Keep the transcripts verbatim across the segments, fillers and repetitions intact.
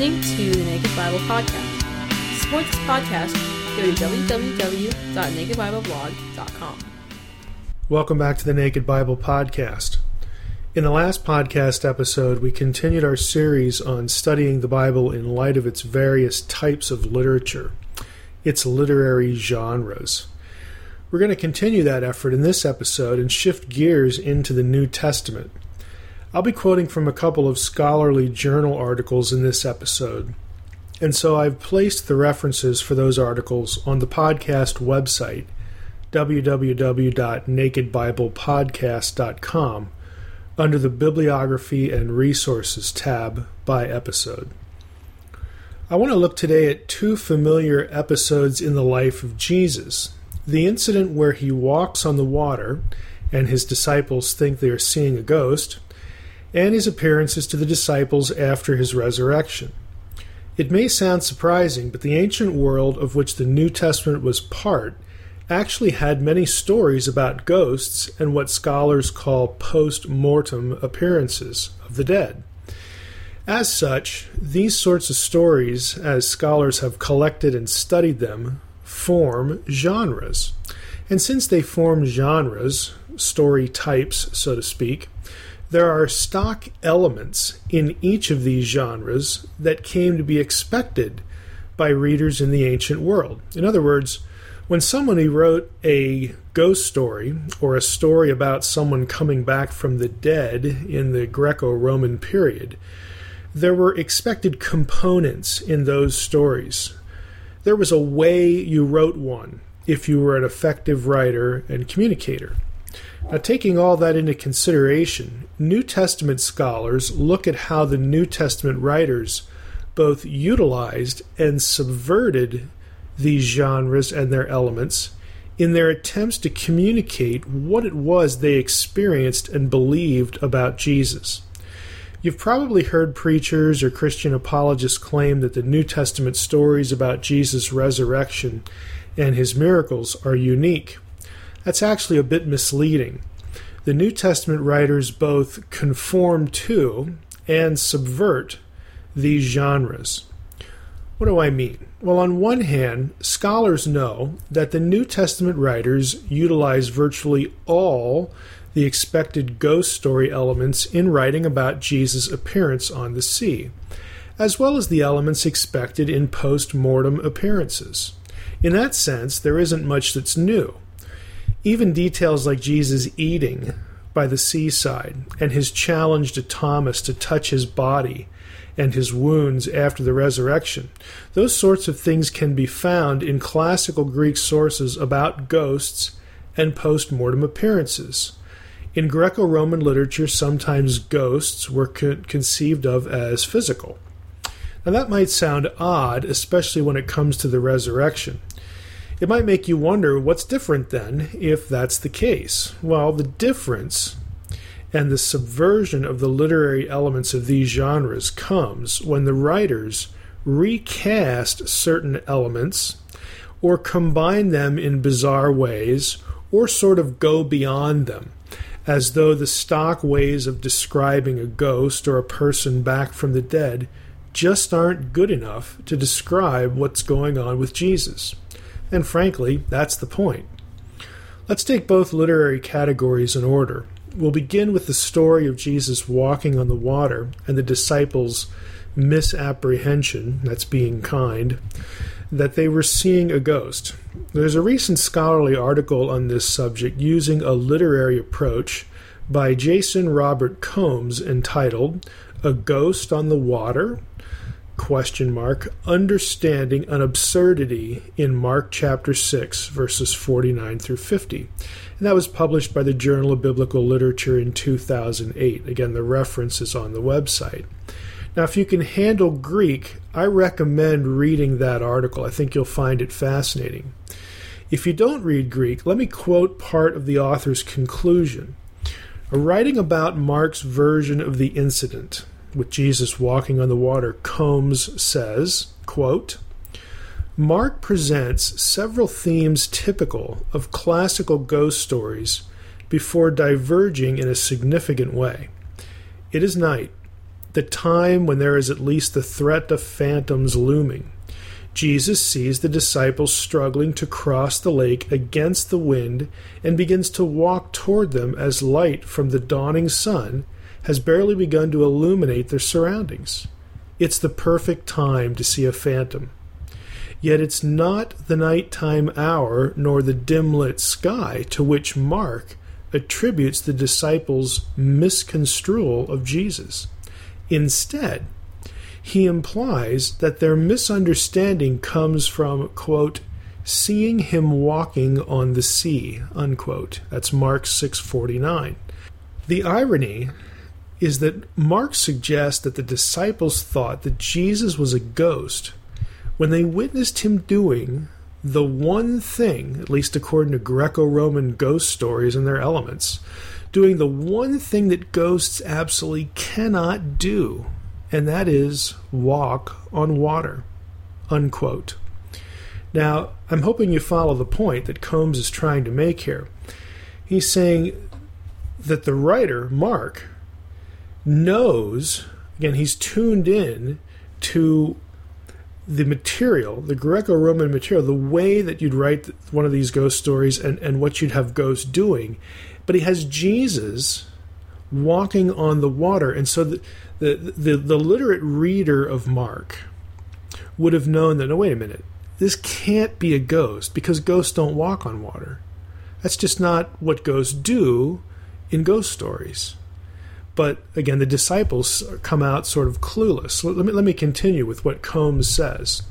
listening to the Naked Bible Podcast. To support this podcast, go to w w w dot naked bible blog dot com. Welcome back to the Naked Bible Podcast. In the last podcast episode, we continued our series on studying the Bible in light of its various types of literature, its literary genres. We're going to continue that effort in this episode and shift gears into the New Testament. I'll be quoting from a couple of scholarly journal articles in this episode, and so I've placed the references for those articles on the podcast website, w w w dot naked bible podcast dot com, under the Bibliography and Resources tab by episode. I want to look today at two familiar episodes in the life of Jesus. The incident where he walks on the water and his disciples think they are seeing a ghost, and his appearances to the disciples after his resurrection. It may sound surprising, but the ancient world of which the New Testament was part actually had many stories about ghosts and what scholars call post-mortem appearances of the dead. As such, these sorts of stories, as scholars have collected and studied them, form genres. And since they form genres, story types, so to speak, there are stock elements in each of these genres that came to be expected by readers in the ancient world. In other words, when somebody wrote a ghost story or a story about someone coming back from the dead in the Greco-Roman period, there were expected components in those stories. There was a way you wrote one if you were an effective writer and communicator. Now, taking all that into consideration, New Testament scholars look at how the New Testament writers both utilized and subverted these genres and their elements in their attempts to communicate what it was they experienced and believed about Jesus. You've probably heard preachers or Christian apologists claim that the New Testament stories about Jesus' resurrection and his miracles are unique. That's actually a bit misleading. The New Testament writers both conform to and subvert these genres. What do I mean? Well, on one hand, scholars know that the New Testament writers utilize virtually all the expected ghost story elements in writing about Jesus' appearance on the sea, as well as the elements expected in post-mortem appearances. In that sense, there isn't much that's new. Even details like Jesus eating by the seaside and his challenge to Thomas to touch his body and his wounds after the resurrection, those sorts of things can be found in classical Greek sources about ghosts and post-mortem appearances. In Greco-Roman literature, sometimes ghosts were co- conceived of as physical. Now that might sound odd, especially when it comes to the resurrection. It might make you wonder what's different then if that's the case. Well, the difference and the subversion of the literary elements of these genres comes when the writers recast certain elements or combine them in bizarre ways or sort of go beyond them, as though the stock ways of describing a ghost or a person back from the dead just aren't good enough to describe what's going on with Jesus. And frankly, that's the point. Let's take both literary categories in order. We'll begin with the story of Jesus walking on the water and the disciples' misapprehension, that's being kind, that they were seeing a ghost. There's a recent scholarly article on this subject using a literary approach by Jason Robert Combs entitled A Ghost on the Water? Question mark, Understanding an Absurdity in Mark chapter six, verses forty-nine through fifty. And that was published by the Journal of Biblical Literature in two thousand eight. Again, the reference is on the website. Now, if you can handle Greek, I recommend reading that article. I think you'll find it fascinating. If you don't read Greek, let me quote part of the author's conclusion. Writing about Mark's version of the incident, with Jesus walking on the water, Combs says, quote, Mark presents several themes typical of classical ghost stories before diverging in a significant way. It is night. the time when there is at least the threat of phantoms looming. Jesus sees the disciples struggling to cross the lake against the wind and begins to walk toward them as light from the dawning sun has barely begun to illuminate their surroundings. It's the perfect time to see a phantom. Yet it's not the nighttime hour nor the dim-lit sky to which Mark attributes the disciples' misconstrual of Jesus. Instead, he implies that their misunderstanding comes from, quote, seeing him walking on the sea, unquote. That's Mark six forty-nine. The irony is that Mark suggests that the disciples thought that Jesus was a ghost when they witnessed him doing the one thing, at least according to Greco-Roman ghost stories and their elements, doing the one thing that ghosts absolutely cannot do, and that is walk on water, unquote. Now, I'm hoping you follow the point that Combs is trying to make here. He's saying that the writer, Mark, knows, again, he's tuned in to the material, the Greco-Roman material, the way that you'd write one of these ghost stories and, and what you'd have ghosts doing. But he has Jesus walking on the water. And so the, the, the, the literate reader of Mark would have known that, no, wait a minute, this can't be a ghost because ghosts don't walk on water. That's just not what ghosts do in ghost stories. But again, the disciples come out sort of clueless. Let me, let me continue with what Combs says.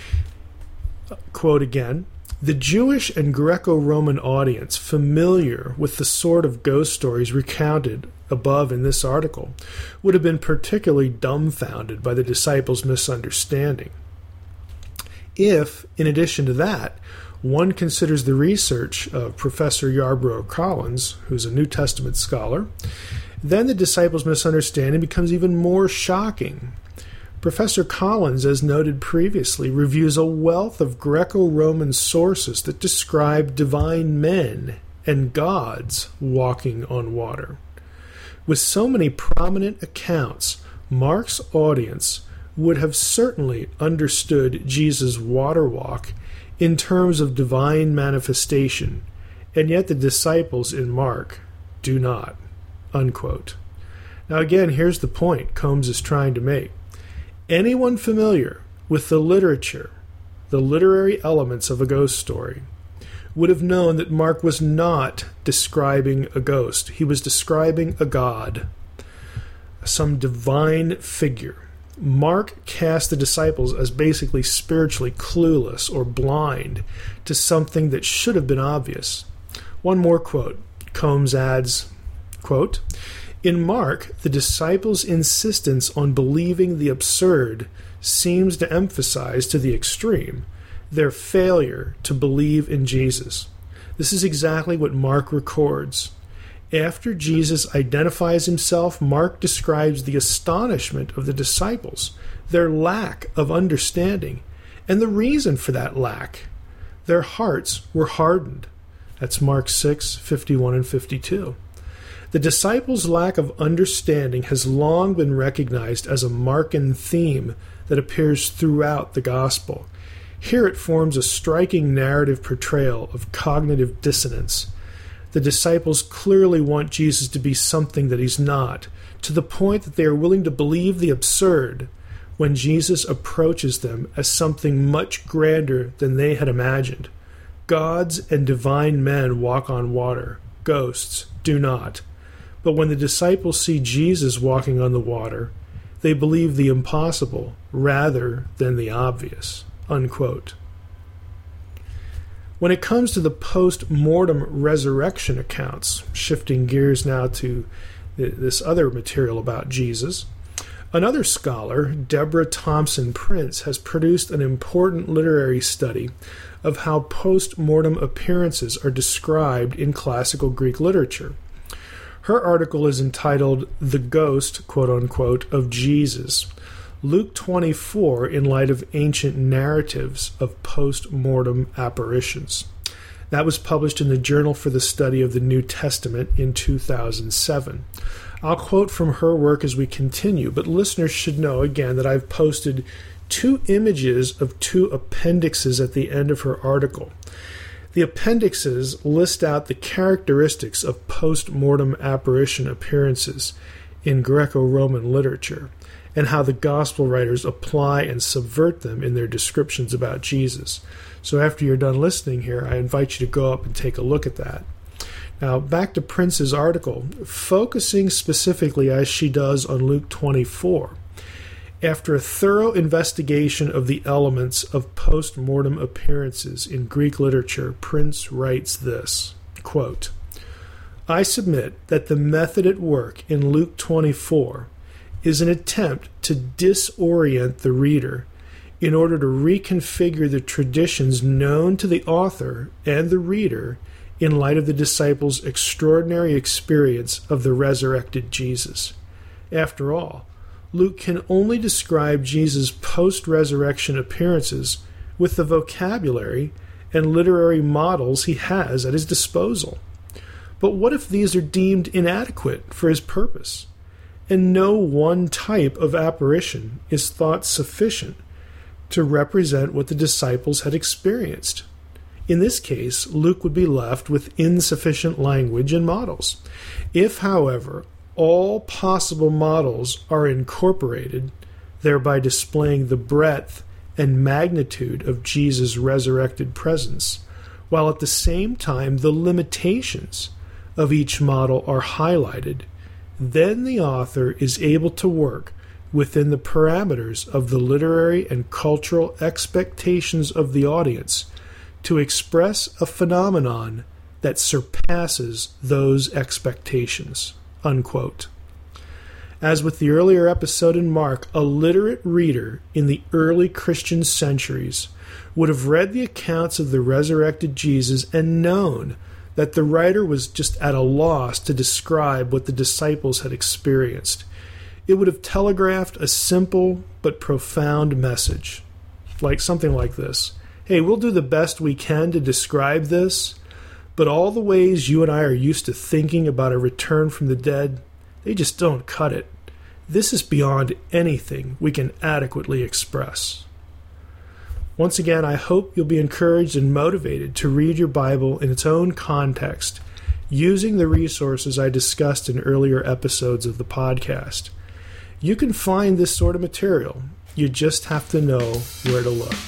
Quote again, the Jewish and Greco-Roman audience familiar with the sort of ghost stories recounted above in this article would have been particularly dumbfounded by the disciples' misunderstanding. If, in addition to that, one considers the research of Professor Yarbrough Collins, who's a New Testament scholar, then the disciples' misunderstanding becomes even more shocking. Professor Collins, as noted previously, reviews a wealth of Greco-Roman sources that describe divine men and gods walking on water. With so many prominent accounts, Mark's audience would have certainly understood Jesus' water walk in terms of divine manifestation, and yet the disciples in Mark do not. Unquote. Now again, here's the point Combs is trying to make. Anyone familiar with the literature, the literary elements of a ghost story, would have known that Mark was not describing a ghost. He was describing a god, some divine figure. Mark cast the disciples as basically spiritually clueless or blind to something that should have been obvious. One more quote. Combs adds, quote, in Mark, the disciples' insistence on believing the absurd seems to emphasize to the extreme their failure to believe in Jesus. This is exactly what Mark records. After Jesus identifies himself, Mark describes the astonishment of the disciples, their lack of understanding, and the reason for that lack. Their hearts were hardened. That's Mark six, fifty-one and fifty-two. The disciples' lack of understanding has long been recognized as a Markan theme that appears throughout the Gospel. Here it forms a striking narrative portrayal of cognitive dissonance. The disciples clearly want Jesus to be something that he's not, to the point that they are willing to believe the absurd when Jesus approaches them as something much grander than they had imagined. Gods and divine men walk on water. Ghosts do not. But when the disciples see Jesus walking on the water, they believe the impossible rather than the obvious. Unquote. When it comes to the post-mortem resurrection accounts, shifting gears now to this other material about Jesus, another scholar, Deborah Thompson Prince, has produced an important literary study of how post-mortem appearances are described in classical Greek literature. Her article is entitled The Ghost, quote-unquote, of Jesus, Luke twenty-four in light of ancient narratives of post-mortem apparitions. That was published in the Journal for the Study of the New Testament in two thousand seven. I'll quote from her work as we continue, but listeners should know again that I've posted two images of two appendixes at the end of her article. The appendixes list out the characteristics of post-mortem apparition appearances in Greco-Roman literature and how the gospel writers apply and subvert them in their descriptions about Jesus. So after you're done listening here, I invite you to go up and take a look at that. Now, back to Prince's article, focusing specifically as she does on Luke twenty-four. After a thorough investigation of the elements of post-mortem appearances in Greek literature, Prince writes this, quote, I submit that the method at work in Luke twenty-four is an attempt to disorient the reader in order to reconfigure the traditions known to the author and the reader in light of the disciples' extraordinary experience of the resurrected Jesus. After all, Luke can only describe Jesus' post-resurrection appearances with the vocabulary and literary models he has at his disposal. But what if these are deemed inadequate for his purpose, and no one type of apparition is thought sufficient to represent what the disciples had experienced? In this case, Luke would be left with insufficient language and models. If, however, all possible models are incorporated, thereby displaying the breadth and magnitude of Jesus' resurrected presence, while at the same time the limitations of each model are highlighted, then the author is able to work within the parameters of the literary and cultural expectations of the audience to express a phenomenon that surpasses those expectations. Unquote. As with the earlier episode in Mark, a literate reader in the early Christian centuries would have read the accounts of the resurrected Jesus and known that the writer was just at a loss to describe what the disciples had experienced. It would have telegraphed a simple but profound message, like something like this. Hey, we'll do the best we can to describe this, but all the ways you and I are used to thinking about a return from the dead, they just don't cut it. This is beyond anything we can adequately express. Once again, I hope you'll be encouraged and motivated to read your Bible in its own context, using the resources I discussed in earlier episodes of the podcast. You can find this sort of material. You just have to know where to look.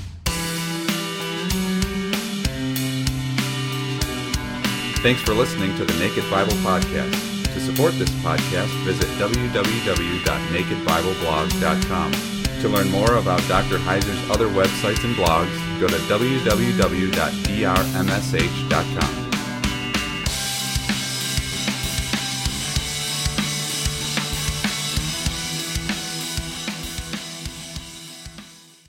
Thanks for listening to the Naked Bible Podcast. To support this podcast, visit w w w dot naked bible blog dot com. To learn more about Doctor Heiser's other websites and blogs, go to w w w dot d r m s h dot com.